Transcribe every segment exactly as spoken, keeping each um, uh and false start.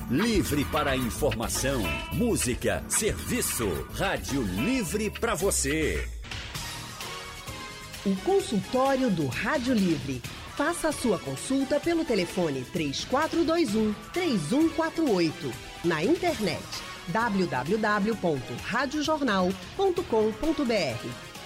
Livre para informação, música, serviço. Rádio Livre para você. O consultório do Rádio Livre. Faça a sua consulta pelo telefone três quatro dois um, três um quatro oito. Na internet w w w ponto rádio jornal ponto com ponto b r.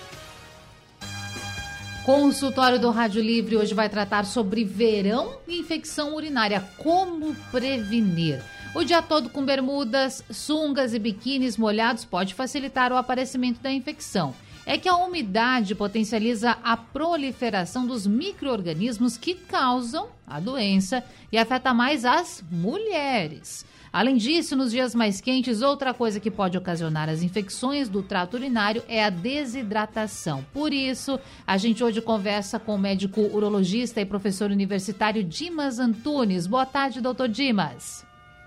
Consultório do Rádio Livre hoje vai tratar sobre verão e infecção urinária. Como prevenir? O dia todo com bermudas, sungas e biquínis molhados pode facilitar o aparecimento da infecção. É que a umidade potencializa a proliferação dos micro-organismos que causam a doença e afeta mais as mulheres. Além disso, nos dias mais quentes, outra coisa que pode ocasionar as infecções do trato urinário é a desidratação. Por isso, a gente hoje conversa com o médico urologista e professor universitário Dimas Antunes. Boa tarde, doutor Dimas.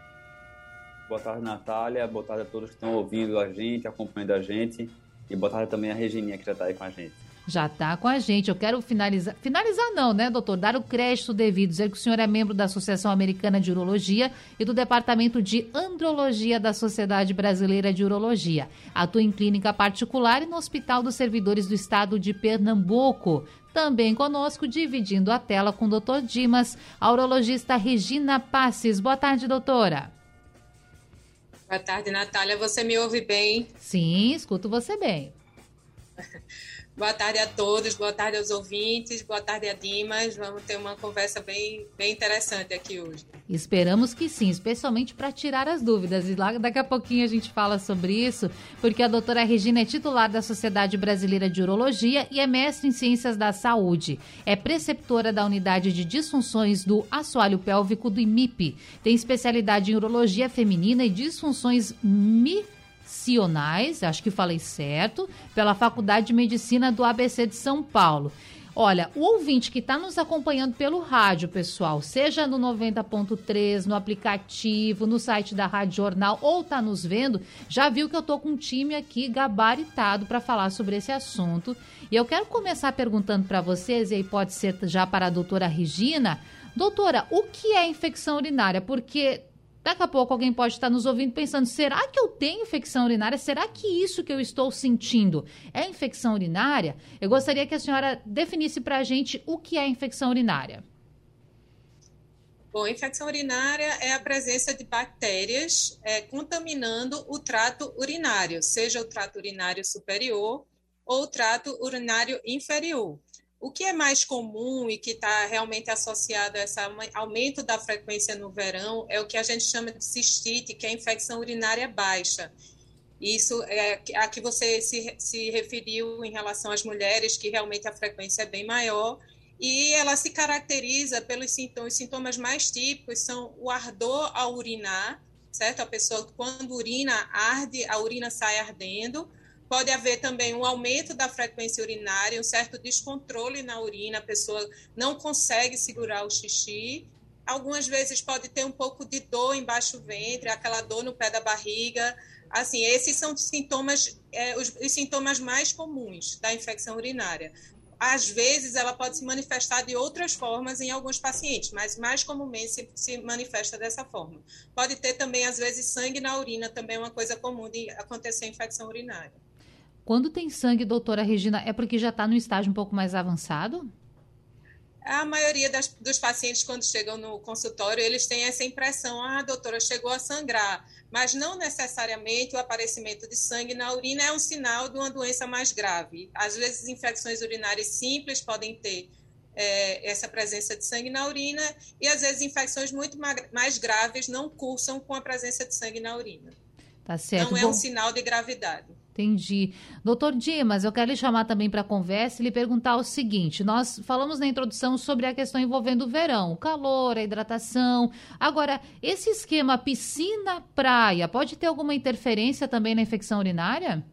Boa tarde, Natália. Boa tarde a todos que estão ouvindo a gente, acompanhando a gente. E boa tarde também a Regininha, que já está aí com a gente. Já está com a gente. Eu quero finalizar... Finalizar não, né, doutor? Dar o crédito devido. Dizer que o senhor é membro da Associação Americana de Urologia e do Departamento de Andrologia da Sociedade Brasileira de Urologia. Atua em clínica particular e no Hospital dos Servidores do Estado de Pernambuco. Também conosco, dividindo a tela com o doutor Dimas, a urologista Regina Passes. Boa tarde, doutora. Boa tarde, Natália. Você me ouve bem? Sim, escuto você bem. Boa tarde a todos, boa tarde aos ouvintes, boa tarde a Dimas. Vamos ter uma conversa bem, bem interessante aqui hoje. Esperamos que sim, especialmente para tirar as dúvidas. E lá daqui a pouquinho a gente fala sobre isso, porque a doutora Regina é titular da Sociedade Brasileira de Urologia e é mestre em Ciências da Saúde. É preceptora da Unidade de Disfunções do Assoalho Pélvico do I M I P. Tem especialidade em Urologia Feminina e Disfunções Mi acho que falei certo, pela Faculdade de Medicina do A B C de São Paulo. Olha, o ouvinte que está nos acompanhando pelo rádio, pessoal, seja no noventa ponto três, no aplicativo, no site da Rádio Jornal, ou está nos vendo, já viu que eu estou com um time aqui gabaritado para falar sobre esse assunto. E eu quero começar perguntando para vocês, e aí pode ser já para a doutora Regina. Doutora, o que é infecção urinária? Porque daqui a pouco alguém pode estar nos ouvindo pensando, será que eu tenho infecção urinária? Será que isso que eu estou sentindo é infecção urinária? Eu gostaria que a senhora definisse para a gente o que é infecção urinária. Bom, infecção urinária é a presença de bactérias é, contaminando o trato urinário, seja o trato urinário superior ou o trato urinário inferior. O que é mais comum e que está realmente associado a esse aumento da frequência no verão é o que a gente chama de cistite, que é a infecção urinária baixa. Isso é a que você se, se referiu em relação às mulheres, que realmente a frequência é bem maior, e ela se caracteriza pelos sintomas, os sintomas mais típicos são o ardor ao urinar, certo? A pessoa, quando urina, arde, a urina sai ardendo. Pode haver também um aumento da frequência urinária, um certo descontrole na urina, a pessoa não consegue segurar o xixi. Algumas vezes pode ter um pouco de dor embaixo do ventre, aquela dor no pé da barriga. Assim, esses são os sintomas, é, os, os sintomas mais comuns da infecção urinária. Às vezes, ela pode se manifestar de outras formas em alguns pacientes, mas mais comumente se, se manifesta dessa forma. Pode ter também, às vezes, sangue na urina, também é uma coisa comum de acontecer infecção urinária. Quando tem sangue, doutora Regina, é porque já está no estágio um pouco mais avançado? A maioria das, dos pacientes, quando chegam no consultório, eles têm essa impressão, ah, doutora, chegou a sangrar, mas não necessariamente o aparecimento de sangue na urina é um sinal de uma doença mais grave. Às vezes, infecções urinárias simples podem ter é, essa presença de sangue na urina e, às vezes, infecções muito mais graves não cursam com a presença de sangue na urina. Tá certo. Não é Bom, um sinal de gravidade. Entendi. Doutor Dimas, eu quero lhe chamar também para a conversa e lhe perguntar o seguinte, nós falamos na introdução sobre a questão envolvendo o verão, o calor, a hidratação. Agora, esse esquema piscina-praia pode ter alguma interferência também na infecção urinária?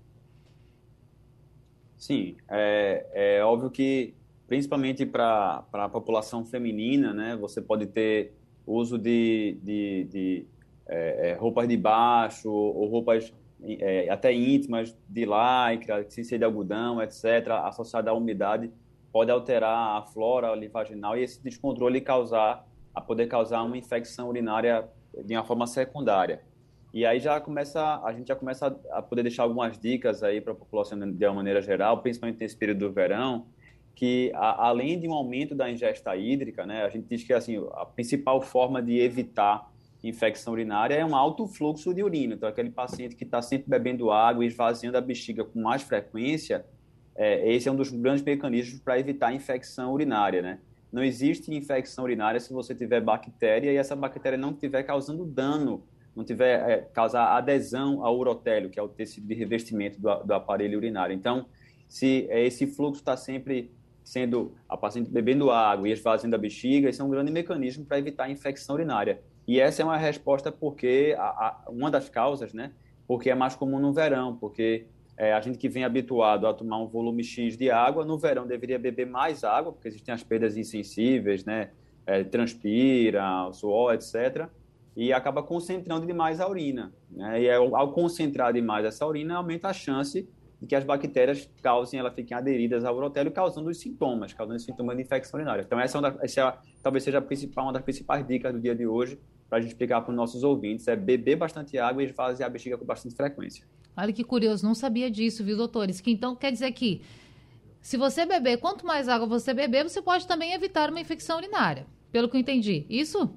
Sim, é, é óbvio que, principalmente para a população feminina, né, você pode ter uso de, de, de é, roupas de baixo ou roupas É, até íntimas, de lycra, sem ser de algodão, etcétera, associada à umidade, pode alterar a flora ali vaginal e esse descontrole causar, a poder causar uma infecção urinária de uma forma secundária. E aí já começa, a gente já começa a poder deixar algumas dicas aí para a população de uma maneira geral, principalmente nesse período do verão, que a, além de um aumento da ingesta hídrica, né, a gente diz que assim, a principal forma de evitar infecção urinária é um alto fluxo de urina. Então, aquele paciente que está sempre bebendo água e esvaziando a bexiga com mais frequência, é, esse é um dos grandes mecanismos para evitar infecção urinária, né? Não existe infecção urinária se você tiver bactéria e essa bactéria não estiver causando dano, não tiver é, causar adesão ao urotélio, que é o tecido de revestimento do, do aparelho urinário. Então, se é, esse fluxo está sempre sendo a paciente bebendo água e esvaziando a bexiga, esse é um grande mecanismo para evitar a infecção urinária. E essa é uma resposta porque, a, a, uma das causas, né? Porque é mais comum no verão, porque é, a gente que vem habituado a tomar um volume X de água, no verão deveria beber mais água, porque existem as perdas insensíveis, né? É, transpira, suor, etcétera. E acaba concentrando demais a urina, né? E ao, ao concentrar demais essa urina, aumenta a chance de que as bactérias causem, elas fiquem aderidas ao urotélio, causando os sintomas, causando os sintomas de infecção urinária. Então, essa, é uma, essa é, talvez seja a principal, uma das principais dicas do dia de hoje, para a gente explicar para os nossos ouvintes, é beber bastante água e esvaziar a bexiga com bastante frequência. Olha que curioso, não sabia disso, viu, doutores? Que então quer dizer que, se você beber, quanto mais água você beber, você pode também evitar uma infecção urinária, pelo que eu entendi. Isso?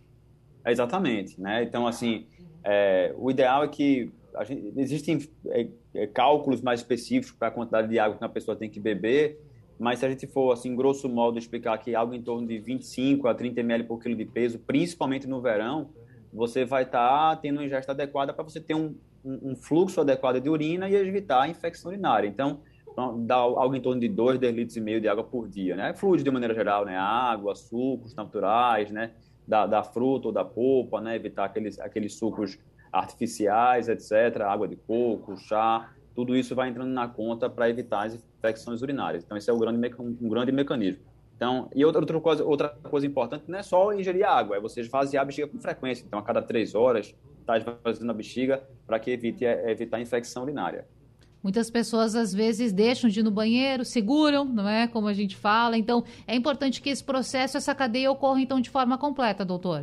É exatamente, né? Então, assim, é, o ideal é que a gente, existem é, é, cálculos mais específicos para a quantidade de água que uma pessoa tem que beber, mas se a gente for, assim, grosso modo, explicar que algo em torno de vinte e cinco a trinta mililitros por quilo de peso, principalmente no verão, você vai estar tá tendo uma ingesta adequada para você ter um, um, um fluxo adequado de urina e evitar a infecção urinária. Então, dá algo em torno de dois, dois litros e meio de água por dia, né? Fluidos de maneira geral, né? Água, sucos naturais, né? Da, da fruta ou da polpa, né? Evitar aqueles, aqueles sucos artificiais, etcétera, água de coco, chá, tudo isso vai entrando na conta para evitar as infecções urinárias. Então, esse é um grande, um grande mecanismo. Então, e outra, outra, coisa, outra coisa importante não é só ingerir água, é você esvaziar a bexiga com frequência. Então, a cada três horas, está esvaziando a bexiga para que evite evitar a infecção urinária. Muitas pessoas, às vezes, deixam de ir no banheiro, seguram, não é? Como a gente fala. Então, é importante que esse processo, essa cadeia ocorra, então, de forma completa, doutor.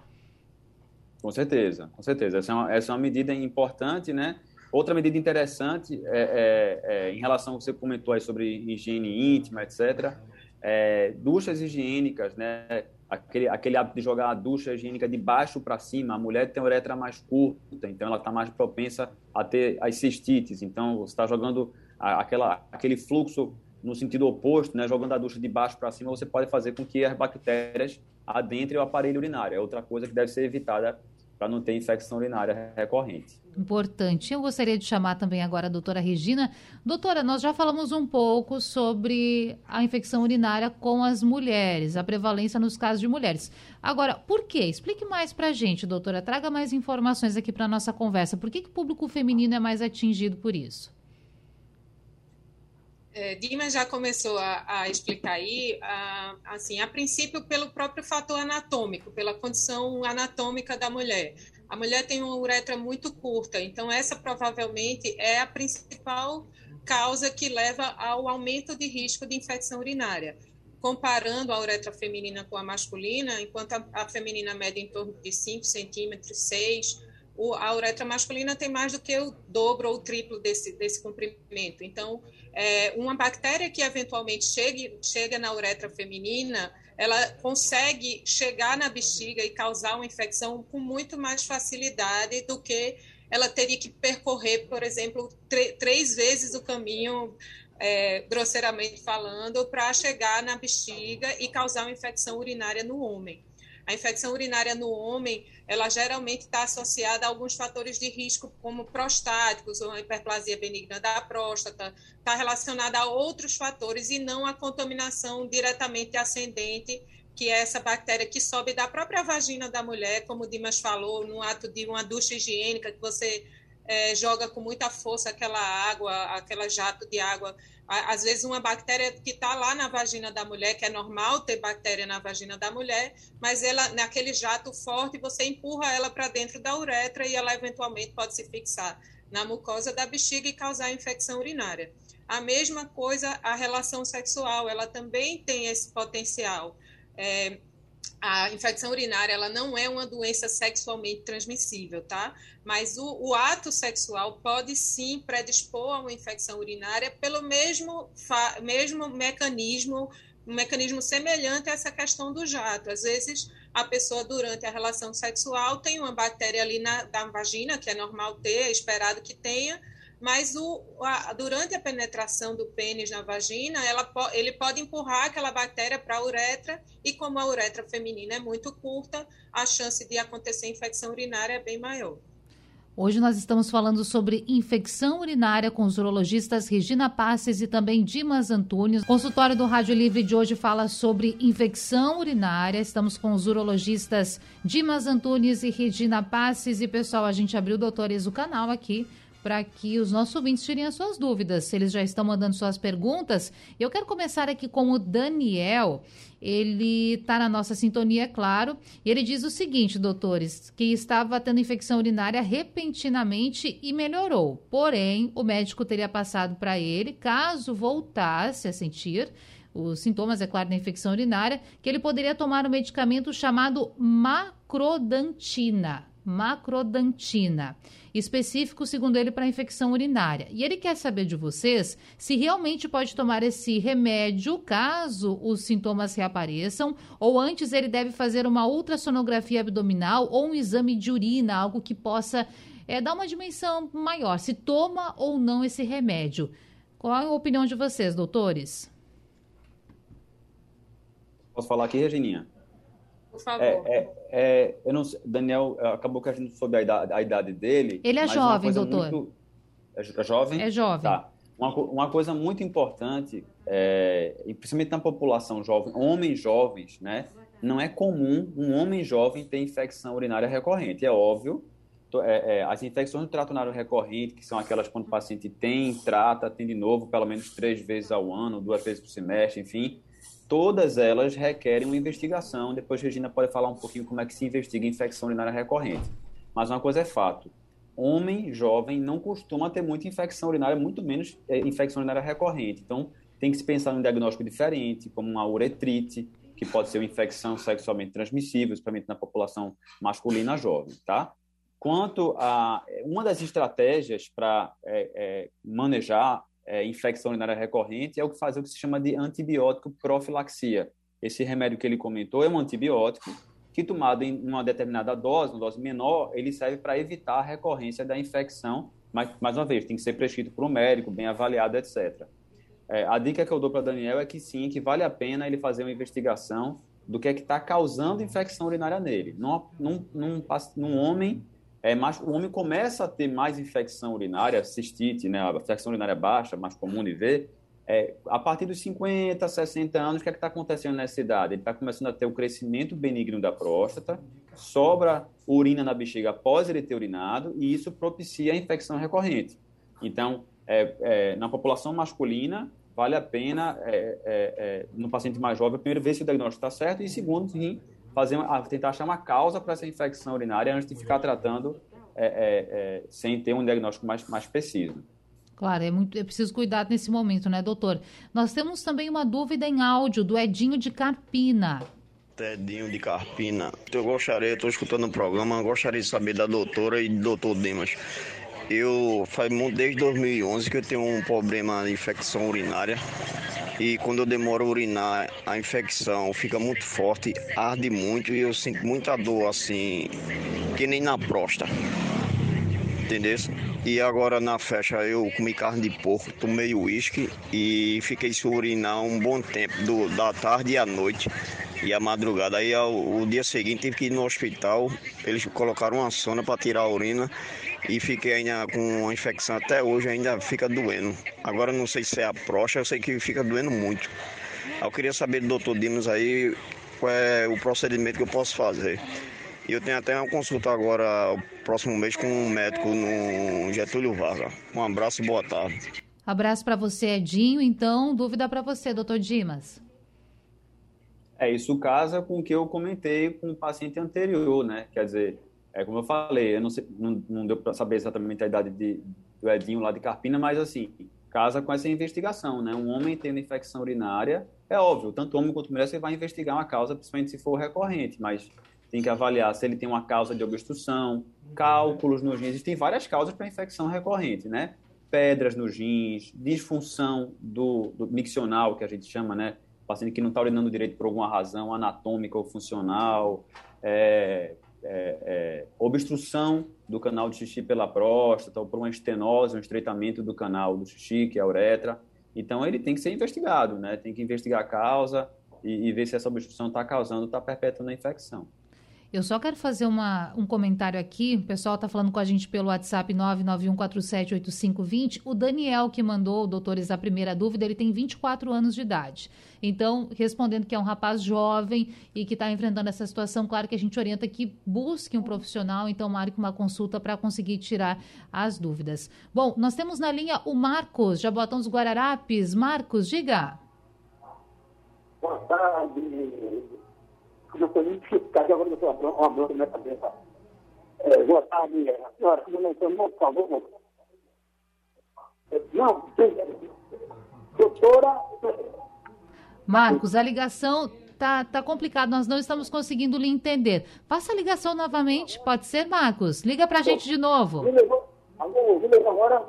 Com certeza, com certeza. Essa é uma, essa é uma medida importante, né? Outra medida interessante é, é, é, em relação ao que você comentou aí sobre higiene íntima, etcétera. É, duchas higiênicas, né? Aquele, aquele hábito de jogar a ducha higiênica de baixo para cima. A mulher tem a uretra mais curta, então ela está mais propensa a ter as cistites. Então, você está jogando a, aquela, aquele fluxo no sentido oposto, né? Jogando a ducha de baixo para cima, você pode fazer com que as bactérias adentrem o aparelho urinário. É outra coisa que deve ser evitada para não ter infecção urinária recorrente. Importante. Eu gostaria de chamar também agora a doutora Regina. Doutora, nós já falamos um pouco sobre a infecção urinária com as mulheres, a prevalência nos casos de mulheres. Agora, por quê? Explique mais para a gente, doutora. Traga mais informações aqui para a nossa conversa. Por que, que o público feminino é mais atingido por isso? É, Dima já começou a, a explicar aí, a, assim, a princípio pelo próprio fator anatômico, pela condição anatômica da mulher. A mulher tem uma uretra muito curta, então essa provavelmente é a principal causa que leva ao aumento de risco de infecção urinária. Comparando a uretra feminina com a masculina, enquanto a, a feminina mede em torno de cinco centímetros, seis, o, a uretra masculina tem mais do que o dobro ou o triplo desse, desse comprimento. Então, é, uma bactéria que eventualmente chegue, chega na uretra feminina, ela consegue chegar na bexiga e causar uma infecção com muito mais facilidade do que ela teria que percorrer, por exemplo, três vezes o caminho, é, grosseiramente falando, para chegar na bexiga e causar uma infecção urinária no homem. A infecção urinária no homem, ela geralmente está associada a alguns fatores de risco, como prostáticos, ou a hiperplasia benigna da próstata, está relacionada a outros fatores e não a contaminação diretamente ascendente, que é essa bactéria que sobe da própria vagina da mulher, como o Dimas falou, no ato de uma ducha higiênica, que você é, joga com muita força aquela água, aquela jato de água. Às vezes uma bactéria que está lá na vagina da mulher, que é normal ter bactéria na vagina da mulher, mas ela, naquele jato forte, você empurra ela para dentro da uretra e ela eventualmente pode se fixar na mucosa da bexiga e causar infecção urinária. A mesma coisa a relação sexual, ela também tem esse potencial. É, a infecção urinária ela não é uma doença sexualmente transmissível, tá? Mas o, o ato sexual pode sim predispor a uma infecção urinária pelo mesmo, fa, mesmo mecanismo, um mecanismo semelhante a essa questão do jato. Às vezes, a pessoa, durante a relação sexual, tem uma bactéria ali na, na vagina, que é normal ter, é esperado que tenha, mas o, a, durante a penetração do pênis na vagina, ela, ele pode empurrar aquela bactéria para a uretra, e como a uretra feminina é muito curta, a chance de acontecer infecção urinária é bem maior. Hoje nós estamos falando sobre infecção urinária com os urologistas Regina Passes e também Dimas Antunes. O consultório do Rádio Livre de hoje fala sobre infecção urinária. Estamos com os urologistas Dimas Antunes e Regina Passes. E, pessoal, a gente abriu, doutores, o canal aqui para que os nossos ouvintes tirem as suas dúvidas, se eles já estão mandando suas perguntas. Eu quero começar aqui com o Daniel. Ele está na nossa sintonia, é claro, e ele diz o seguinte, doutores, que estava tendo infecção urinária repentinamente e melhorou. Porém, o médico teria passado para ele, caso voltasse a sentir os sintomas, é claro, da infecção urinária, que ele poderia tomar um medicamento chamado macrodantina. Macrodantina, específico, segundo ele, para infecção urinária. E ele quer saber de vocês se realmente pode tomar esse remédio caso os sintomas reapareçam, ou antes ele deve fazer uma ultrassonografia abdominal ou um exame de urina, algo que possa é, dar uma dimensão maior, se toma ou não esse remédio. Qual é a opinião de vocês, doutores? Posso falar aqui, Regininha? Por favor. É, é, é, eu não sei, Daniel, acabou que a gente soube a idade, a idade dele. Ele é jovem, doutor. Muito, é jovem? É jovem. Tá. Uma, uma coisa muito importante, é, e principalmente na população jovem, homens jovens, né? Não é comum um homem jovem ter infecção urinária recorrente. É óbvio, é, é, as infecções do trato urinário recorrente, que são aquelas quando o paciente tem, trata, tem de novo pelo menos três vezes ao ano, duas vezes por semestre, enfim, todas elas requerem uma investigação. Depois a Regina pode falar um pouquinho como é que se investiga infecção urinária recorrente. Mas uma coisa é fato, homem jovem não costuma ter muita infecção urinária, muito menos é, infecção urinária recorrente. Então, tem que se pensar num diagnóstico diferente, como uma uretrite, que pode ser uma infecção sexualmente transmissível, principalmente na população masculina jovem, tá? Quanto a uma das estratégias para é, é, manejar É, infecção urinária recorrente é o que faz o que se chama de antibiótico profilaxia. Esse remédio que ele comentou é um antibiótico que, tomado em uma determinada dose, uma dose menor, ele serve para evitar a recorrência da infecção, mas, mais uma vez, tem que ser prescrito por um médico, bem avaliado, etcétera. É, a dica que eu dou para Daniel é que sim, que vale a pena ele fazer uma investigação do que é que está causando infecção urinária nele. Num, num, num, num homem... É, mas o homem começa a ter mais infecção urinária, cistite, né, a infecção urinária baixa, mais comum de ver, é, a partir dos cinquenta, sessenta anos. O que é que está acontecendo nessa idade? Ele está começando a ter o crescimento benigno da próstata, sobra urina na bexiga após ele ter urinado, e isso propicia a infecção recorrente. Então, é, é, na população masculina, vale a pena, é, é, é, no paciente mais jovem, primeiro ver se o diagnóstico está certo, e segundo, sim, fazer uma, tentar achar uma causa para essa infecção urinária antes de ficar tratando é, é, é, sem ter um diagnóstico mais, mais preciso. Claro, é, muito, é preciso cuidar nesse momento, né, doutor? Nós temos também uma dúvida em áudio do Edinho de Carpina. Edinho de Carpina. Eu gostaria, estou escutando o programa, gostaria de saber da doutora e do doutor Dimas. Eu faz desde dois mil e onze que eu tenho um problema de infecção urinária. E quando eu demoro a urinar, a infecção fica muito forte, arde muito e eu sinto muita dor, assim, que nem na próstata. Entendeu? E agora na festa eu comi carne de porco, tomei uísque e fiquei sem urinar um bom tempo, do, da tarde e à noite e à madrugada. Aí ao, o dia seguinte tive que ir no hospital, eles colocaram uma sonda para tirar a urina. E fiquei ainda com a infecção até hoje, ainda fica doendo. Agora não sei se é a próstata, eu sei que fica doendo muito. Eu queria saber do doutor Dimas aí qual é o procedimento que eu posso fazer. E eu tenho até uma consulta agora, próximo mês, com um médico no Getúlio Vargas. Um abraço e boa tarde. Abraço para você, Edinho. Então, dúvida para você, doutor Dimas. É, isso casa com o que eu comentei com o paciente anterior, né? Quer dizer... É como eu falei, eu não, sei, não, não deu para saber exatamente a idade de, do Edinho lá de Carpina, mas assim, casa com essa investigação, né? Um homem tendo infecção urinária, é óbvio, tanto homem quanto mulher, você vai investigar uma causa, principalmente se for recorrente, mas tem que avaliar se ele tem uma causa de obstrução, cálculos nos rins, existem várias causas para infecção recorrente, né? Pedras nos rins, disfunção do, do miccional, que a gente chama, né? Paciente que não está urinando direito por alguma razão anatômica ou funcional, é, é, é, obstrução do canal de xixi pela próstata, ou por uma estenose, um estreitamento do canal do xixi, que é a uretra. Então, ele tem que ser investigado, né? Tem que investigar a causa e, e ver se essa obstrução está causando, está perpetuando a infecção. Eu só quero fazer uma, um comentário aqui. O pessoal está falando com a gente pelo WhatsApp nove nove um quatro sete oito cinco dois zero. O Daniel, que mandou, doutores, a primeira dúvida, ele tem vinte e quatro anos de idade. Então, respondendo que é um rapaz jovem e que está enfrentando essa situação, claro que a gente orienta que busque um profissional, então marque uma consulta para conseguir tirar as dúvidas. Bom, nós temos na linha o Marcos, Jaboatão dos Guararapes. Marcos, diga. Boa tarde. Como eu estou muito dificultado, agora eu estou com uma dor na minha cabeça. É, boa tarde, senhora. Como eu estou, por favor. Não, doutora. Marcos, a ligação tá, tá complicada, nós não estamos conseguindo lhe entender. Faça a ligação novamente, pode ser, Marcos? Liga para a gente de novo. Me levou, alô, me levou agora.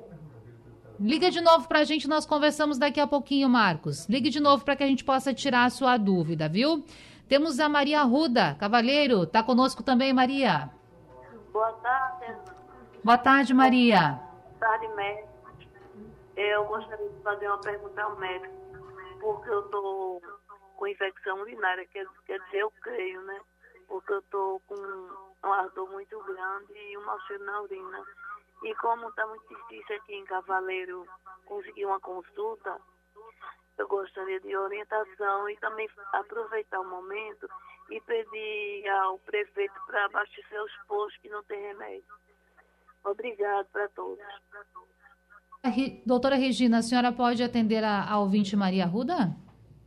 Liga de novo para a gente, nós conversamos daqui a pouquinho, Marcos. Ligue de novo para que a gente possa tirar a sua dúvida, viu? Temos a Maria Arruda, Cavalheiro. Está conosco também, Maria. Boa tarde. Boa tarde, Maria. Boa tarde, médico. Eu gostaria de fazer uma pergunta ao médico, porque eu estou com infecção urinária, quer, quer dizer, eu creio, né? Porque eu estou com um ardor muito grande e um mau cheiro na urina. E como está muito difícil aqui em Cavaleiro conseguir uma consulta, eu gostaria de orientação e também aproveitar o momento e pedir ao prefeito para abastecer os postos que não tem remédio. Obrigado para todos. Doutora Regina, a senhora pode atender a, a ouvinte Maria Arruda?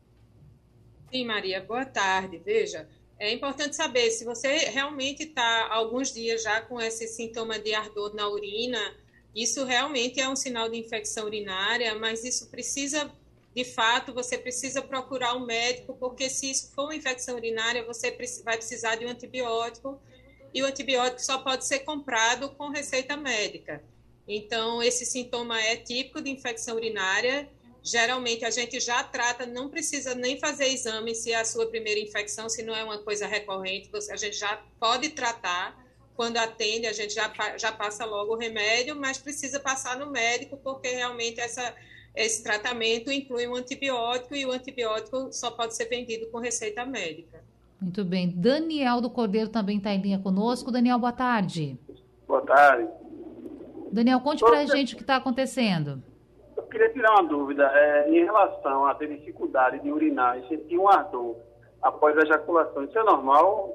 Sim, Maria, boa tarde. Veja, é importante saber se você realmente está alguns dias já com esse sintoma de ardor na urina, isso realmente é um sinal de infecção urinária, mas isso precisa... De fato, você precisa procurar um médico, porque se isso for uma infecção urinária, você vai precisar de um antibiótico, e o antibiótico só pode ser comprado com receita médica. Então, esse sintoma é típico de infecção urinária. Geralmente, a gente já trata, não precisa nem fazer exame se é a sua primeira infecção, se não é uma coisa recorrente, a gente já pode tratar. Quando atende, a gente já, já passa logo o remédio, mas precisa passar no médico, porque realmente essa... Esse tratamento inclui um antibiótico e o antibiótico só pode ser vendido com receita médica. Muito bem. Daniel do Cordeiro também está em linha conosco. Daniel, boa tarde. Boa tarde. Daniel, conte para a gente o que está acontecendo. Eu queria tirar uma dúvida. É, em relação a ter dificuldade de urinar e sentir um ardor após a ejaculação, isso é normal?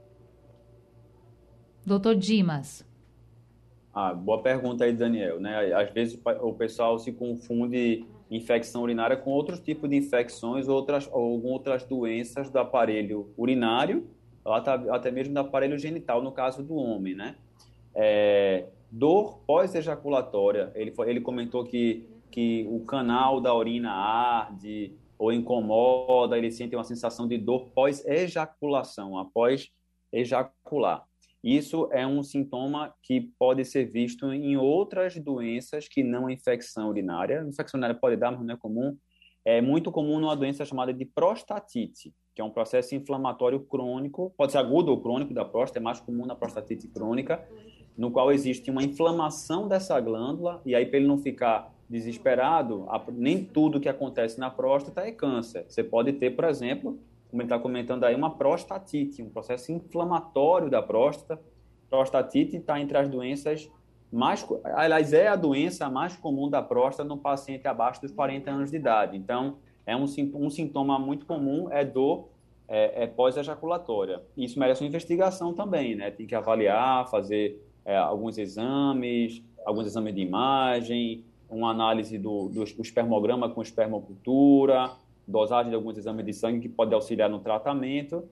Doutor Dimas. Ah, boa pergunta aí, Daniel, né? Às vezes o pessoal se confunde infecção urinária com outros tipos de infecções ou outras, ou algumas outras doenças do aparelho urinário, ou até mesmo do aparelho genital, no caso do homem, né? É, dor pós-ejaculatória, ele, ele comentou que, que o canal da urina arde ou incomoda, ele sente uma sensação de dor pós-ejaculação, após ejacular. Isso é um sintoma que pode ser visto em outras doenças que não a infecção urinária. A infecção urinária pode dar, mas não é comum. É muito comum numa doença chamada de prostatite, que é um processo inflamatório crônico, pode ser agudo ou crônico da próstata, é mais comum na prostatite crônica, no qual existe uma inflamação dessa glândula, e aí para ele não ficar desesperado, nem tudo que acontece na próstata é câncer. Você pode ter, por exemplo, como ele está comentando aí, uma prostatite, um processo inflamatório da próstata. Prostatite está entre as doenças mais... Aliás, é a doença mais comum da próstata no paciente abaixo dos quarenta anos de idade. Então, é um, um sintoma muito comum, é dor é, é pós-ejaculatória. Isso merece uma investigação também, né? Tem que avaliar, fazer é, alguns exames, alguns exames de imagem, uma análise do, do espermograma com espermocultura, dosagem de alguns exames de sangue que pode auxiliar no tratamento,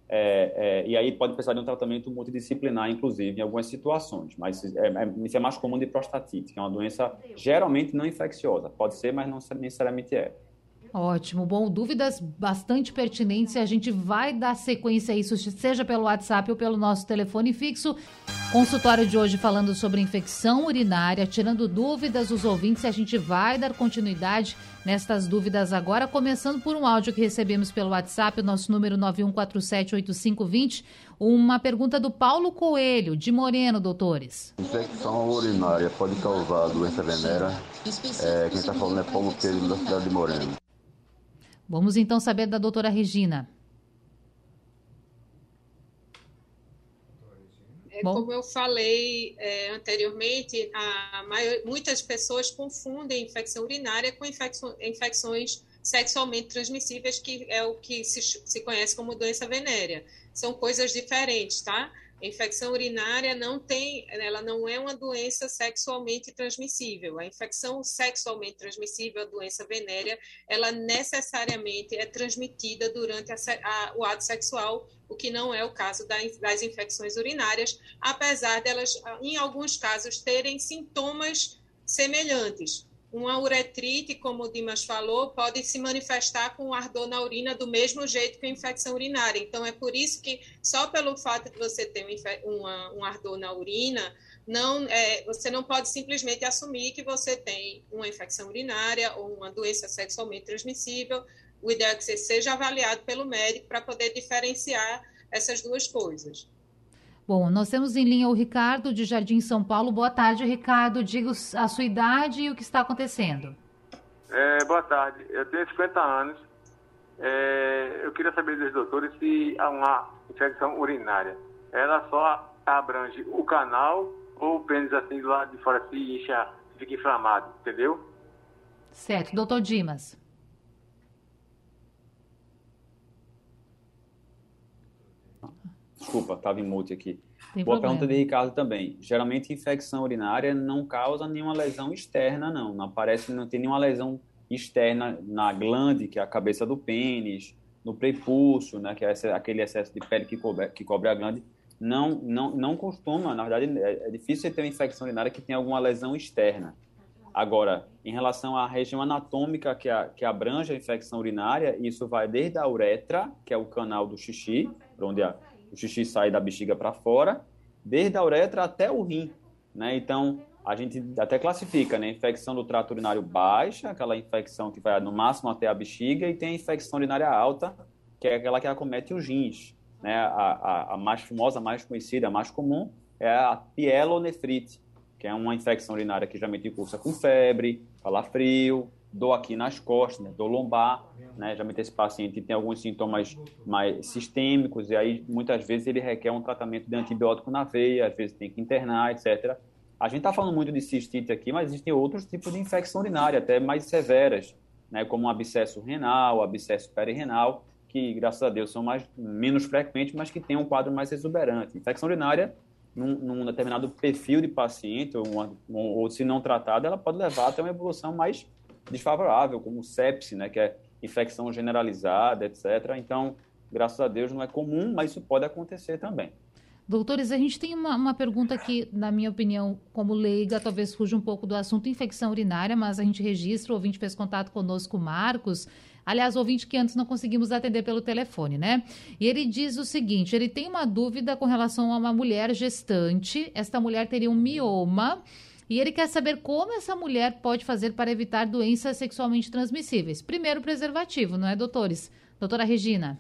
É, é, e aí pode precisar de um tratamento multidisciplinar, inclusive, em algumas situações. Mas é, é, isso é mais comum de prostatite, que é uma doença geralmente não infecciosa. Pode ser, mas não necessariamente é. Ótimo. Bom, dúvidas bastante pertinentes e a gente vai dar sequência a isso, seja pelo WhatsApp ou pelo nosso telefone fixo. Consultório de hoje falando sobre infecção urinária, tirando dúvidas dos ouvintes, e a gente vai dar continuidade nestas dúvidas agora, começando por um áudio que recebemos pelo WhatsApp, o nosso número nove um quatro sete oito cinco dois zero. Uma pergunta do Paulo Coelho, de Moreno, doutores. Infecção urinária pode causar doença venérea? É, quem está falando é Paulo Coelho, da cidade de Moreno. Vamos então saber da doutora Regina. É, como eu falei é, anteriormente, a maior, muitas pessoas confundem infecção urinária com infecção, infecções sexualmente transmissíveis, que é o que se, se conhece como doença venérea. São coisas diferentes, tá? A infecção urinária não tem, ela não é uma doença sexualmente transmissível. A infecção sexualmente transmissível, a doença venérea, ela necessariamente é transmitida durante a, a, o ato sexual, o que não é o caso das, das infecções urinárias, apesar delas, em alguns casos, terem sintomas semelhantes. Uma uretrite, como o Dimas falou, pode se manifestar com ardor na urina do mesmo jeito que a infecção urinária. Então, é por isso que, só pelo fato de você ter uma, um ardor na urina, não, é, você não pode simplesmente assumir que você tem uma infecção urinária ou uma doença sexualmente transmissível. O ideal é que você seja avaliado pelo médico para poder diferenciar essas duas coisas. Bom, nós temos em linha o Ricardo, de Jardim, São Paulo. Boa tarde, Ricardo. Diga a sua idade e o que está acontecendo. É, boa tarde. Eu tenho cinquenta anos. É, eu queria saber dos doutores se há uma infecção urinária. Ela só abrange o canal ou o pênis assim do lado de fora se incha, fica inflamado, entendeu? Certo. Doutor Dimas. Desculpa, estava em mute aqui. Tem Boa problema. pergunta de Ricardo também. Geralmente, infecção urinária não causa nenhuma lesão externa, não. Não aparece, não tem nenhuma lesão externa na glande, que é a cabeça do pênis, no prepúcio, né, que é esse, aquele excesso de pele que cobre, que cobre a glande. Não, não, não costuma, na verdade, é, é difícil você ter uma infecção urinária que tenha alguma lesão externa. Agora, em relação à região anatômica que, a, que abrange a infecção urinária, isso vai desde a uretra, que é o canal do xixi, onde a o xixi sai da bexiga para fora, desde a uretra até o rim, né? Então, a gente até classifica, né? Infecção do trato urinário baixa, aquela infecção que vai no máximo até a bexiga, e tem a infecção urinária alta, que é aquela que acomete os rins, né? A, a, a mais famosa, a mais conhecida, a mais comum, é a pielonefrite, que é uma infecção urinária que geralmente cursa com febre, calafrio, dor aqui nas costas, né, dor lombar, né, geralmente esse paciente tem alguns sintomas mais sistêmicos, e aí muitas vezes ele requer um tratamento de antibiótico na veia, às vezes tem que internar, etcétera. A gente está falando muito de cistite aqui, mas existem outros tipos de infecção urinária, até mais severas, né, como um abscesso renal, abscesso perirenal, que graças a Deus são mais, menos frequentes, mas que tem um quadro mais exuberante. Infecção urinária, num, num determinado perfil de paciente, ou, uma, ou se não tratada, ela pode levar até uma evolução mais desfavorável, como sepse, né, que é infecção generalizada, etcétera. Então, graças a Deus, não é comum, mas isso pode acontecer também. Doutores, a gente tem uma, uma pergunta que, na minha opinião, como leiga, talvez fuja um pouco do assunto infecção urinária, mas a gente registra, o ouvinte fez contato conosco, o Marcos, aliás, o ouvinte que antes não conseguimos atender pelo telefone, né? E ele diz o seguinte, ele tem uma dúvida com relação a uma mulher gestante, esta mulher teria um mioma, e ele quer saber como essa mulher pode fazer para evitar doenças sexualmente transmissíveis. Primeiro, preservativo, não é, doutores? Doutora Regina.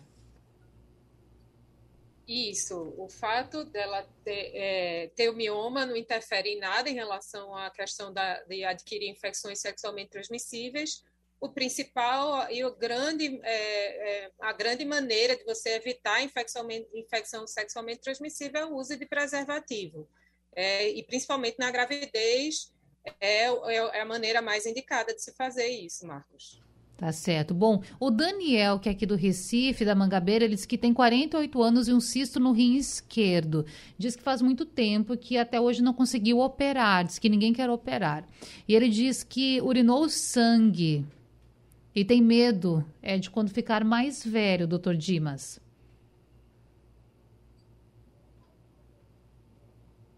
Isso. O fato dela ter, é, ter o mioma não interfere em nada em relação à questão da, de adquirir infecções sexualmente transmissíveis. O principal e o grande, é, é, a grande maneira de você evitar a infecção, infecção sexualmente transmissível é o uso de preservativo. É, e principalmente na gravidez, é, é a maneira mais indicada de se fazer isso, Marcos. Tá certo. Bom, o Daniel, que é aqui do Recife, da Mangabeira, ele diz que tem quarenta e oito anos e um cisto no rim esquerdo. Diz que faz muito tempo que até hoje não conseguiu operar, diz que ninguém quer operar. E ele diz que urinou sangue e tem medo é, de quando ficar mais velho, doutor Dimas.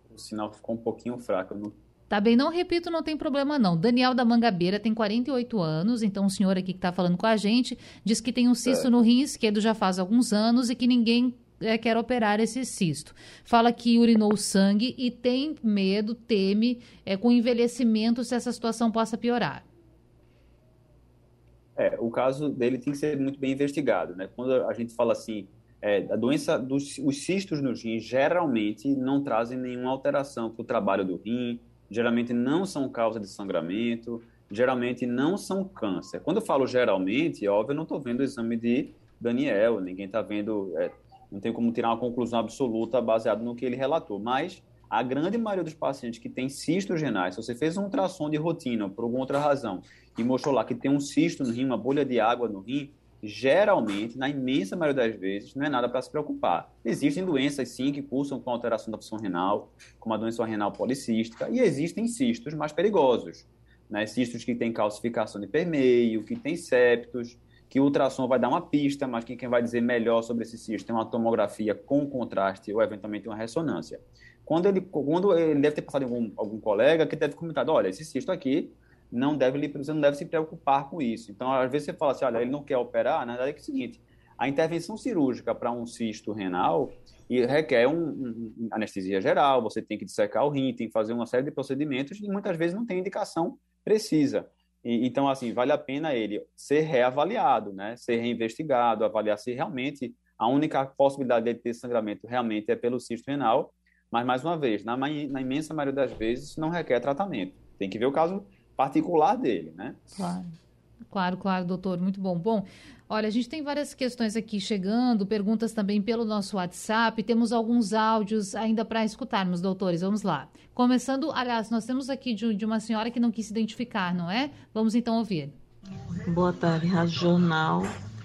O sinal ficou um pouquinho fraco. Não... Tá bem, não repito, não tem problema não. Daniel da Mangabeira tem quarenta e oito anos, então o senhor aqui que está falando com a gente diz que tem um cisto é. no rim esquerdo já faz alguns anos e que ninguém é, quer operar esse cisto. Fala que urinou sangue e tem medo, teme, é, com o envelhecimento, se essa situação possa piorar. É, o caso dele tem que ser muito bem investigado, né? Quando a gente fala assim, é, a doença dos os cistos no rim geralmente não trazem nenhuma alteração para o trabalho do rim, geralmente não são causa de sangramento, geralmente não são câncer. Quando eu falo geralmente, óbvio, eu não estou vendo o exame de Daniel, ninguém está vendo, é, não tem como tirar uma conclusão absoluta baseada no que ele relatou, mas a grande maioria dos pacientes que têm cistos renais, se você fez um ultrassom de rotina por alguma outra razão e mostrou lá que tem um cisto no rim, uma bolha de água no rim, geralmente, na imensa maioria das vezes, não é nada para se preocupar. Existem doenças, sim, que cursam com alteração da função renal, como a doença renal policística, e existem cistos mais perigosos, né? Cistos que têm calcificação de permeio, que têm septos, que o ultrassom vai dar uma pista, mas quem vai dizer melhor sobre esse cisto é uma tomografia com contraste ou, eventualmente, uma ressonância. Quando ele, quando ele deve ter passado em algum, algum colega que deve ter comentado, olha, esse cisto aqui, não deve, você não deve se preocupar com isso. Então, às vezes você fala assim, olha, ele não quer operar, na verdade é, é o seguinte, a intervenção cirúrgica para um cisto renal e requer um, um, um, anestesia geral, você tem que dissecar o rim, tem que fazer uma série de procedimentos e muitas vezes não tem indicação precisa. E, então, assim, vale a pena ele ser reavaliado, né? Ser reinvestigado, avaliar se realmente a única possibilidade de ter sangramento realmente é pelo cisto renal, mas, mais uma vez, na, na imensa maioria das vezes, não requer tratamento. Tem que ver o caso particular dele, né? Claro, claro, claro, doutor, muito bom. Bom, olha, a gente tem várias questões aqui chegando, perguntas também pelo nosso WhatsApp, temos alguns áudios ainda para escutarmos, doutores, vamos lá. Começando, aliás, nós temos aqui de, de uma senhora que não quis se identificar, não é? Vamos então ouvir. Boa tarde, Rádio Jornal.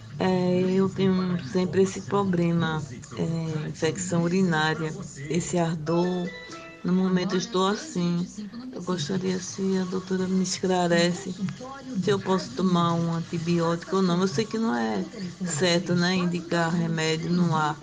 É, eu tenho sempre esse problema, é, infecção urinária, esse ardor. No momento eu estou assim. Eu gostaria se a doutora me esclarece se eu posso tomar um antibiótico ou não. Eu sei que não é certo, né, indicar remédio no ar,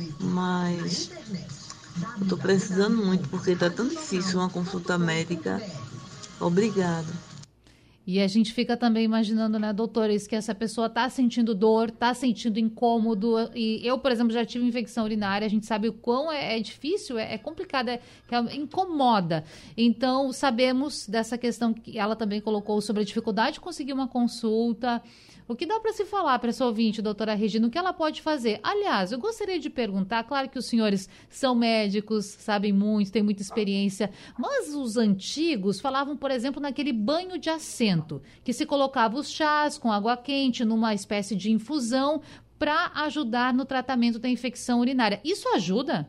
mas eu estou precisando muito porque está tão difícil uma consulta médica. Obrigada. E a gente fica também imaginando, né, doutores, que essa pessoa está sentindo dor, está sentindo incômodo. E eu, por exemplo, já tive infecção urinária, a gente sabe o quão é, é difícil, é, é complicado, é, é, incomoda. Então, sabemos dessa questão que ela também colocou sobre a dificuldade de conseguir uma consulta. O que dá para se falar para essa ouvinte, doutora Regina, o que ela pode fazer? Aliás, eu gostaria de perguntar, claro que os senhores são médicos, sabem muito, têm muita experiência, mas os antigos falavam, por exemplo, naquele banho de assento, que se colocava os chás com água quente numa espécie de infusão para ajudar no tratamento da infecção urinária. Isso ajuda?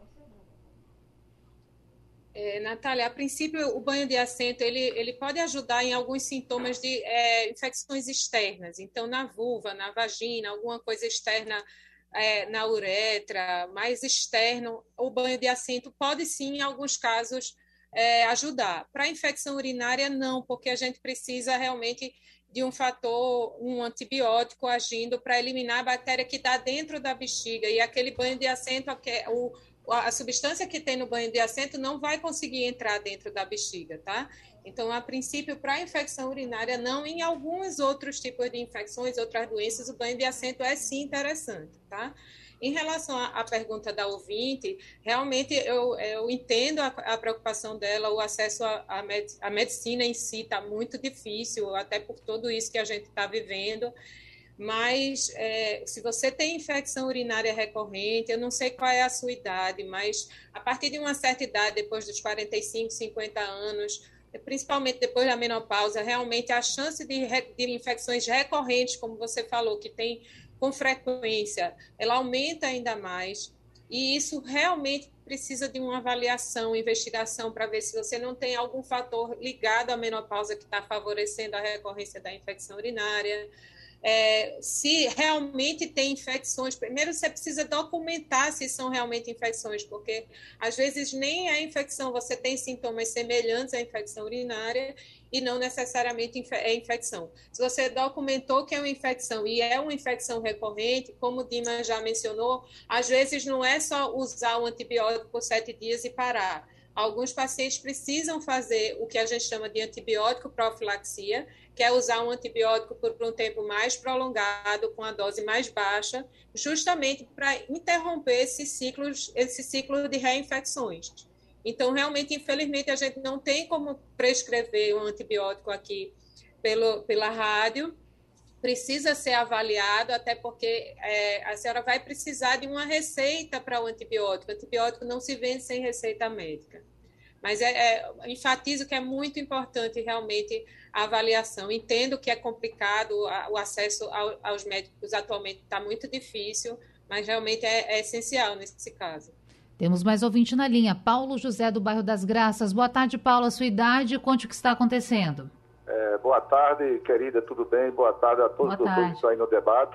É, Natália, a princípio, o banho de assento ele, ele pode ajudar em alguns sintomas de é, infecções externas. Então, na vulva, na vagina, alguma coisa externa é, na uretra, mais externo, o banho de assento pode sim, em alguns casos, é, ajudar. Para a infecção urinária, não, porque a gente precisa realmente de um fator, um antibiótico agindo para eliminar a bactéria que está dentro da bexiga. E aquele banho de assento, o a substância que tem no banho de assento não vai conseguir entrar dentro da bexiga, tá? Então, a princípio, para a infecção urinária, não. Em alguns outros tipos de infecções, outras doenças, o banho de assento é sim interessante, tá? Em relação à pergunta da ouvinte, realmente eu, eu entendo a, a preocupação dela, o acesso à med, medicina em si está muito difícil, até por tudo isso que a gente está vivendo. Mas é, se você tem infecção urinária recorrente, eu não sei qual é a sua idade, mas a partir de uma certa idade, depois dos quarenta e cinco, cinquenta anos, principalmente depois da menopausa, realmente a chance de, de infecções recorrentes, como você falou, que tem com frequência, ela aumenta ainda mais. E isso realmente precisa de uma avaliação, investigação, para ver se você não tem algum fator ligado à menopausa que está favorecendo a recorrência da infecção urinária. É, se realmente tem infecções, primeiro você precisa documentar se são realmente infecções, porque às vezes nem é infecção, você tem sintomas semelhantes à infecção urinária e não necessariamente é infecção. Se você documentou que é uma infecção e é uma infecção recorrente, como o Dima já mencionou, às vezes não é só usar o antibiótico por sete dias e parar. alguns pacientes precisam fazer o que a gente chama de antibiótico profilaxia, que é usar um antibiótico por um tempo mais prolongado, com a dose mais baixa, justamente para interromper esses ciclos, esse ciclo de reinfecções. Então, realmente, infelizmente, a gente não tem como prescrever um antibiótico aqui pelo, pela rádio, precisa ser avaliado, até porque é, a senhora vai precisar de uma receita para o antibiótico. O antibiótico não se vende sem receita médica. Mas é, é, enfatizo que é muito importante realmente a avaliação. Entendo que é complicado, a, o acesso ao, aos médicos atualmente está muito difícil, mas realmente é, é essencial nesse caso. Temos mais ouvinte na linha, Paulo José, do bairro das Graças. Boa tarde, Paulo, a sua idade e conte o que está acontecendo. É, boa tarde, querida, tudo bem? Boa tarde a todos os que estão aí no debate.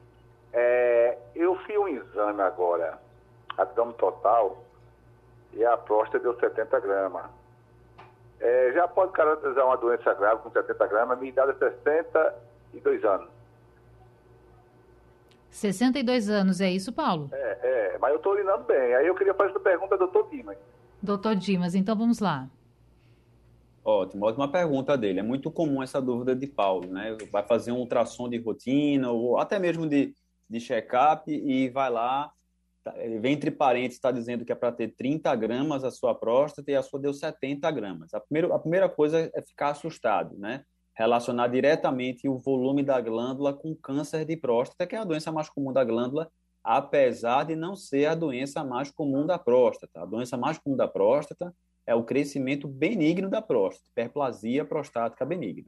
É, eu fiz um exame agora, abdômen total, e a próstata deu setenta gramas. É, já pode caracterizar uma doença grave com setenta gramas, minha idade é sessenta e dois anos. sessenta e dois anos, é isso, Paulo? É, é mas eu estou urinando bem. Aí eu queria fazer essa pergunta ao doutor Dimas. doutor Dimas, então vamos lá. Ótimo, ótima pergunta dele. É muito comum essa dúvida de Paulo, né? Vai fazer um ultrassom de rotina, ou até mesmo de, de check-up, e vai lá, tá, vem entre parênteses, está dizendo que é para ter trinta gramas a sua próstata e a sua deu setenta gramas. A primeira, a primeira coisa é ficar assustado, né? Relacionar diretamente o volume da glândula com câncer de próstata, que é a doença mais comum da glândula, apesar de não ser a doença mais comum da próstata. A doença mais comum da próstata é o crescimento benigno da próstata, hiperplasia prostática benigna.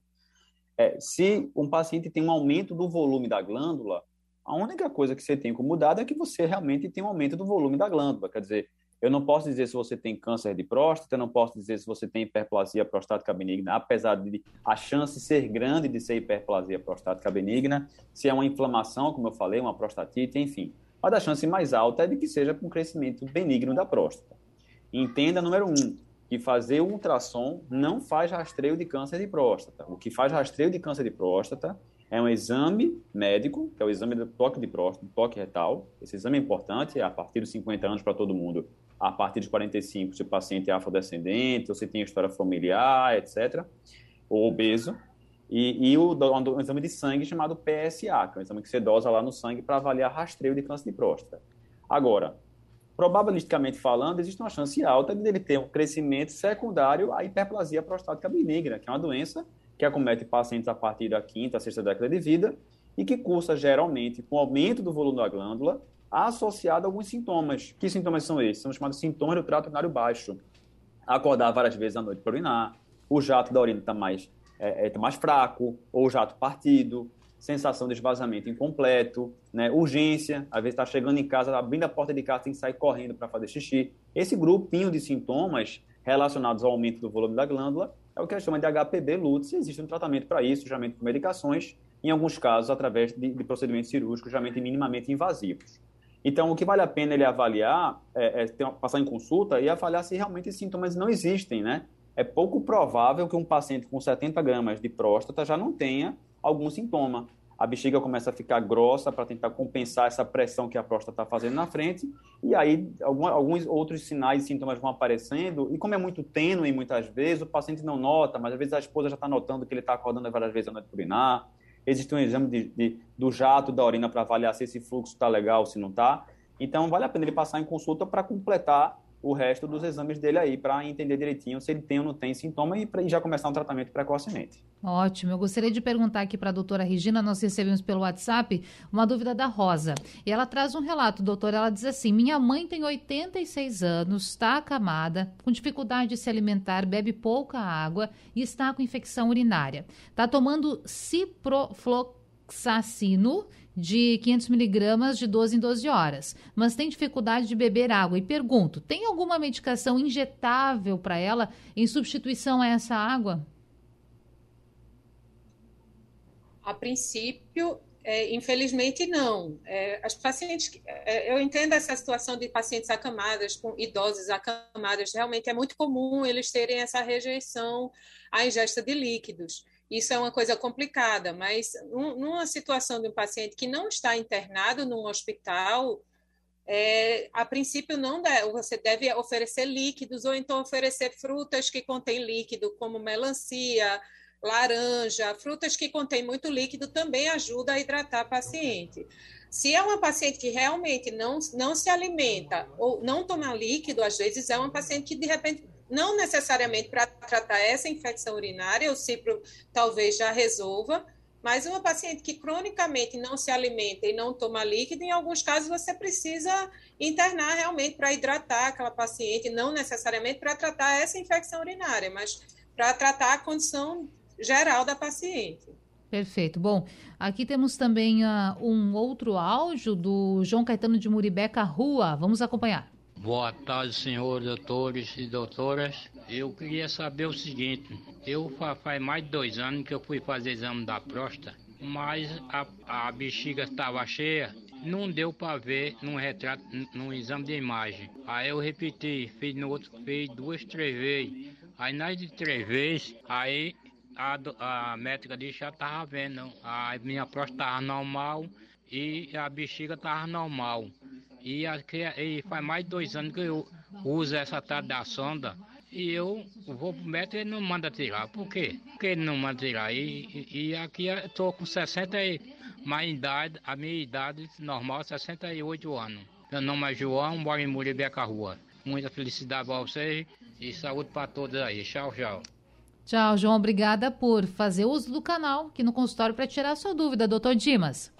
É, se um paciente tem um aumento do volume da glândula, a única coisa que você tem como mudar é que você realmente tem um aumento do volume da glândula. Quer dizer, eu não posso dizer se você tem câncer de próstata, eu não posso dizer se você tem hiperplasia prostática benigna, apesar de a chance ser grande de ser hiperplasia prostática benigna, se é uma inflamação, como eu falei, uma prostatite, enfim. Mas a chance mais alta é de que seja com crescimento benigno da próstata. Entenda, número um, que fazer o ultrassom não faz rastreio de câncer de próstata. O que faz rastreio de câncer de próstata é um exame médico, que é o exame do toque de próstata, do toque retal. Esse exame é importante, é a partir dos cinquenta anos para todo mundo. A partir dos quarenta e cinco, se o paciente é afrodescendente, ou se tem história familiar, etcétera, ou obeso. E, e o, um exame de sangue chamado P S A, que é um exame que você dosa lá no sangue para avaliar rastreio de câncer de próstata. Agora, probabilisticamente falando, existe uma chance alta de ele ter um crescimento secundário à hiperplasia prostática benigna, que é uma doença que acomete pacientes a partir da quinta, sexta década de vida e que cursa geralmente com aumento do volume da glândula associado a alguns sintomas. Que sintomas são esses? São chamados sintomas do trato urinário baixo. Acordar várias vezes à noite para urinar, o jato da urina está mais, é, é, tá mais fraco, ou o jato partido, sensação de esvaziamento incompleto, né? Urgência, às vezes está chegando em casa, abrindo a porta de casa, tem que sair correndo para fazer xixi. Esse grupinho de sintomas relacionados ao aumento do volume da glândula é o que a gente chama de H P V Lutz. Existe um tratamento para isso, geralmente com medicações, em alguns casos através de, de procedimentos cirúrgicos, geralmente minimamente invasivos. Então, o que vale a pena ele avaliar, é, é ter, passar em consulta e avaliar se realmente esses sintomas não existem, né? É pouco provável que um paciente com setenta gramas de próstata já não tenha algum sintoma. A bexiga começa a ficar grossa para tentar compensar essa pressão que a próstata está fazendo na frente, e aí algum, alguns outros sinais e sintomas vão aparecendo, e como é muito tênue muitas vezes, o paciente não nota, mas às vezes a esposa já está notando que ele está acordando várias vezes à noite para urinar. Existe um exame de, de, do jato da urina para avaliar se esse fluxo está legal ou se não está. Então, vale a pena ele passar em consulta para completar o resto dos exames dele aí, para entender direitinho se ele tem ou não tem sintoma e, pra, e já começar um tratamento precocemente. Ótimo. Eu gostaria de perguntar aqui para a doutora Regina, nós recebemos pelo WhatsApp uma dúvida da Rosa. E ela traz um relato, doutora, ela diz assim: minha mãe tem oitenta e seis anos, está acamada, com dificuldade de se alimentar, bebe pouca água e está com infecção urinária. Está tomando ciprofloxacino de quinhentos miligramas de doze em doze horas, mas tem dificuldade de beber água. E pergunto, tem alguma medicação injetável para ela em substituição a essa água? A princípio, é, infelizmente não. É, as pacientes, é, eu entendo essa situação de pacientes acamadas, com idosos acamados, realmente é muito comum eles terem essa rejeição à ingesta de líquidos. Isso é uma coisa complicada, mas numa situação de um paciente que não está internado num hospital, É, a princípio, não deve, você deve oferecer líquidos ou então oferecer frutas que contêm líquido, como melancia, laranja. Frutas que contêm muito líquido também ajudam a hidratar a paciente. Se é uma paciente que realmente não, não se alimenta ou não toma líquido, às vezes é uma paciente que, de repente, não necessariamente para tratar essa infecção urinária, o cipro talvez já resolva, mas uma paciente que cronicamente não se alimenta e não toma líquido, em alguns casos você precisa internar realmente para hidratar aquela paciente, não necessariamente para tratar essa infecção urinária, mas para tratar a condição geral da paciente. Perfeito. Bom, aqui temos também uh, um outro áudio do João Caetano de Muribeca Rua. Vamos acompanhar. Boa tarde, senhores doutores e doutoras. Eu queria saber o seguinte, eu faz mais de dois anos que eu fui fazer exame da próstata, mas a, a bexiga estava cheia, não deu para ver num retrato, num exame de imagem. Aí eu repeti, fiz no outro, fiz duas, três vezes. Aí nas de três vezes, aí a, a médica disse que já estava vendo, a minha próstata estava normal e a bexiga estava normal. E, aqui, e faz mais de dois anos que eu uso essa tal da sonda e eu vou pro médico e ele não manda tirar. Por quê? Porque ele não manda tirar. E, e, e aqui eu estou com sessenta e mais idade, a minha idade normal é sessenta e oito anos. Meu nome é João, moro em Muribeca Rua. Muita felicidade para vocês e saúde para todos aí. Tchau, tchau. Tchau, João. Obrigada por fazer uso do canal aqui no consultório para tirar a sua dúvida, doutor Dimas.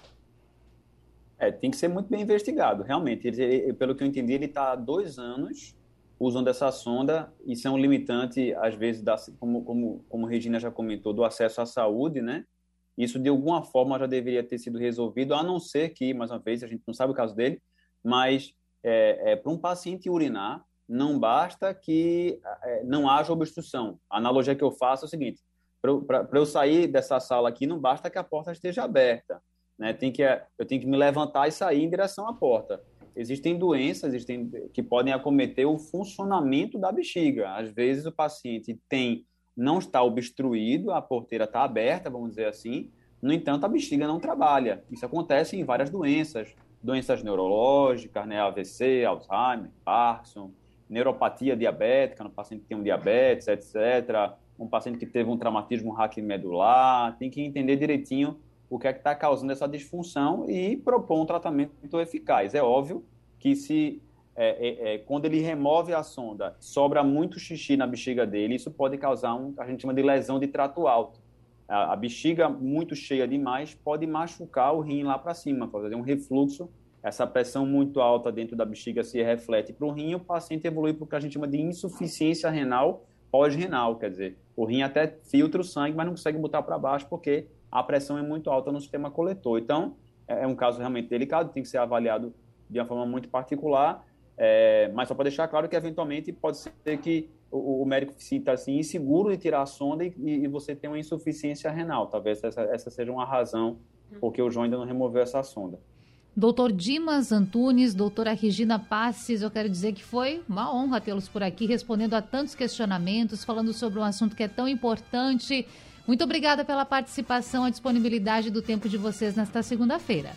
É, tem que ser muito bem investigado, realmente. Ele, ele, pelo que eu entendi, ele está há dois anos usando essa sonda. Isso é um limitante, às vezes, da, como, como, como a Regina já comentou, do acesso à saúde, né? Isso, de alguma forma, já deveria ter sido resolvido, a não ser que, mais uma vez, a gente não sabe o caso dele, mas é, é, para um paciente urinar, não basta que é, não haja obstrução. A analogia que eu faço é o seguinte, para eu sair dessa sala aqui, não basta que a porta esteja aberta. Né, tem que, eu tenho que me levantar e sair em direção à porta. Existem doenças existem, que podem acometer o funcionamento da bexiga. Às vezes o paciente tem, não está obstruído, a porteira está aberta, vamos dizer assim, no entanto a bexiga não trabalha. Isso acontece em várias doenças, doenças neurológicas, né, A V C, Alzheimer, Parkinson, neuropatia diabética, no paciente que tem um diabetes, etcétera, um paciente que teve um traumatismo raquimedular, tem que entender direitinho o que é que está causando essa disfunção e propor um tratamento eficaz. É óbvio que se, é, é, é, quando ele remove a sonda, sobra muito xixi na bexiga dele, isso pode causar um, a gente chama de lesão de trato alto. A, a bexiga muito cheia demais pode machucar o rim lá para cima, fazer um refluxo, essa pressão muito alta dentro da bexiga se reflete para o rim e o paciente evolui para o que a gente chama de insuficiência renal pós-renal, quer dizer, o rim até filtra o sangue, mas não consegue botar para baixo porque a pressão é muito alta no sistema coletor. Então, é um caso realmente delicado, tem que ser avaliado de uma forma muito particular, é, mas só para deixar claro que, eventualmente, pode ser que o, o médico se sinta assim, inseguro de tirar a sonda e, e você tem uma insuficiência renal. Talvez essa, essa seja uma razão porque o João ainda não removeu essa sonda. Doutor Dimas Antunes, doutora Regina Passes, eu quero dizer que foi uma honra tê-los por aqui, respondendo a tantos questionamentos, falando sobre um assunto que é tão importante. Muito obrigada pela participação, a disponibilidade do tempo de vocês nesta segunda-feira.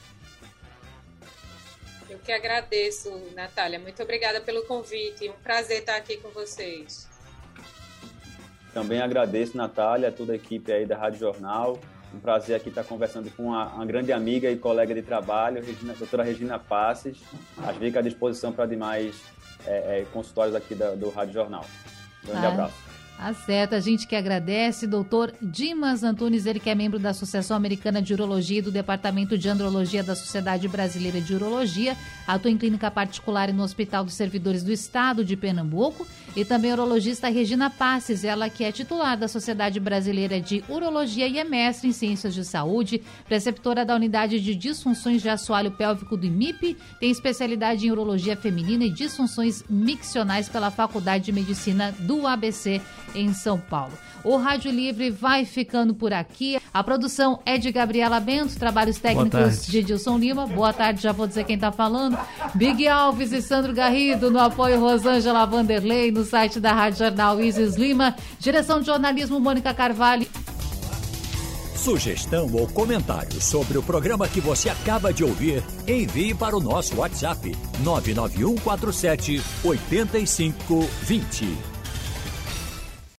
Eu que agradeço, Natália. Muito obrigada pelo convite. Um prazer estar aqui com vocês. Também agradeço, Natália, toda a equipe aí da Rádio Jornal. Um prazer aqui estar conversando com uma, uma grande amiga e colega de trabalho, Regina, doutora Regina Passes. Às vezes à disposição para demais é, é, consultórios aqui da, do Rádio Jornal. Um grande ah. abraço. Tá certo, a gente que agradece, doutor Dimas Antunes, ele que é membro da Associação Americana de Urologia e do Departamento de Andrologia da Sociedade Brasileira de Urologia, atua em clínica particular e no Hospital dos Servidores do Estado de Pernambuco, e também a urologista Regina Passes, ela que é titular da Sociedade Brasileira de Urologia e é mestre em Ciências de Saúde, preceptora da Unidade de Disfunções de Assoalho Pélvico do I M I P, tem especialidade em Urologia Feminina e Disfunções Miccionais pela Faculdade de Medicina do A B C, em São Paulo. O Rádio Livre vai ficando por aqui. A produção é de Gabriela Bento, trabalhos técnicos de Edilson Lima. Boa tarde, já vou dizer quem está falando. Big Alves e Sandro Garrido, no apoio Rosângela Vanderlei, no site da Rádio Jornal Isis Lima. Direção de jornalismo Mônica Carvalho. Sugestão ou comentário sobre o programa que você acaba de ouvir, envie para o nosso WhatsApp nove nove um quatro sete oito cinco dois zero.